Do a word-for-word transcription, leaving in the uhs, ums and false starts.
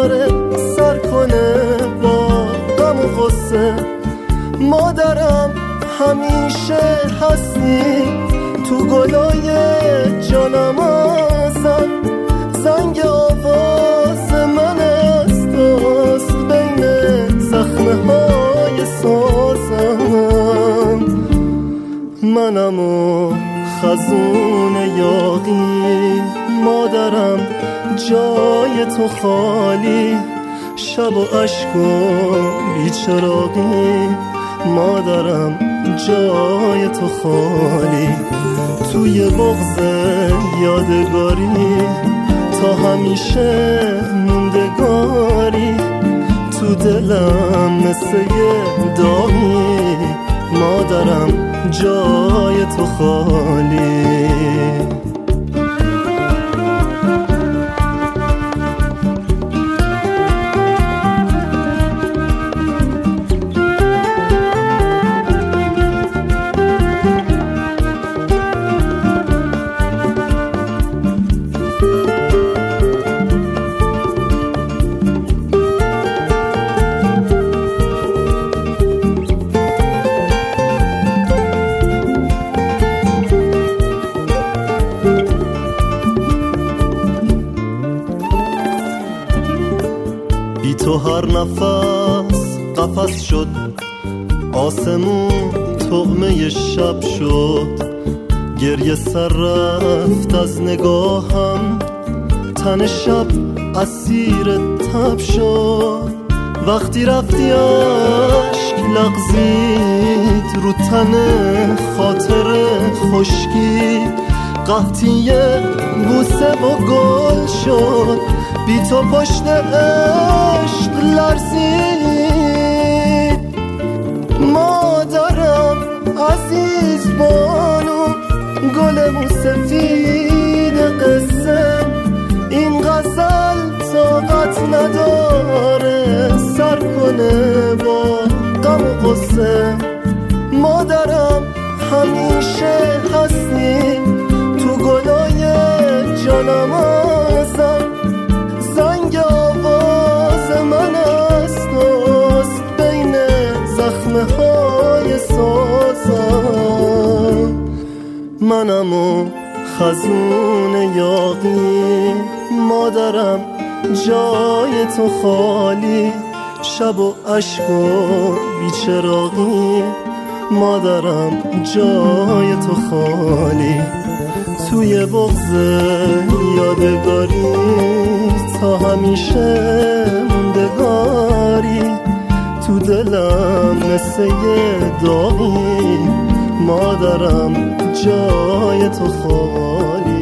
نداره سر کنه با غم و غصه. مادرم همیشه هستی تو گلای جانم آزم، زنگ آواز من است دست بین زخمه های سازم. منم و خزون یاغی، مادرم جای تو خالی، شب و عشق و بیچراغی، مادرم جای تو خالی. توی بغض یادگاری تا همیشه موندگاری، تو دلم مثل یه داغی، مادرم جای تو خالی. بی تو هر نفس قفس شد، آسمون طعمه شب شد، گریه سر رفت از نگاهم، تن شب اسیر تب شد. وقتی رفتی عشق لغزید رو تن خاطر خشکی، قحطی بوسه و گل شد، بی تو پشت عشق لرزید. مادرم عزیز بانو، گل موسفید قصه، این غزل طاقت نداره سر کنه با غم و غصه. مادرم همیشه هستی تو گلای جانم آزم، زنگ آواز من است دوست بین زخمه های سازم. منم و خزون یاغی، مادرم جای تو خالی، شب و عشق و بیچراغی، مادرم جای تو خالی. توی بغض یادگاری تا همیشه موندگاری، تو دلم مثل یه داغی، مادرم جای تو خالی.